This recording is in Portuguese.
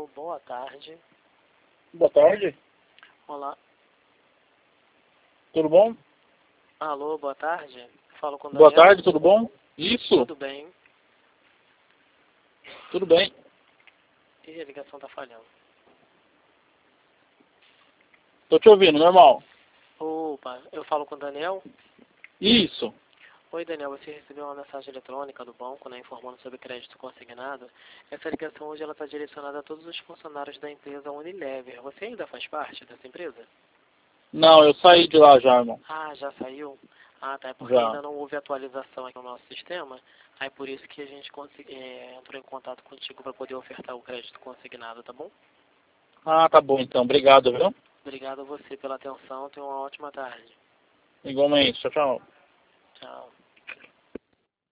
Alô, boa tarde. Boa tarde. Olá. Tudo bom? Alô, boa tarde. Falo com o Boa Daniel. tarde, tudo bom? Isso, Tudo bem. tudo bem. Ih, a ligação tá falhando. Tô te ouvindo, normal. Opa, eu falo com o Daniel. Isso. Oi, Daniel, você recebeu uma mensagem eletrônica do banco, né, informando sobre crédito consignado. Essa ligação hoje ela está direcionada a todos os funcionários da empresa Unilever. Você ainda faz parte dessa empresa? Não, eu saí de lá já, irmão. Ah, já saiu? Ah, tá. É porque Já. ainda não houve atualização aqui no nosso sistema. Aí por isso que a gente entrou em contato contigo para poder ofertar o crédito consignado, tá bom? Ah, tá bom então. Obrigado, viu? Obrigado a você pela atenção. Tenha uma ótima tarde. Igualmente. Tchau, tchau. Tchau.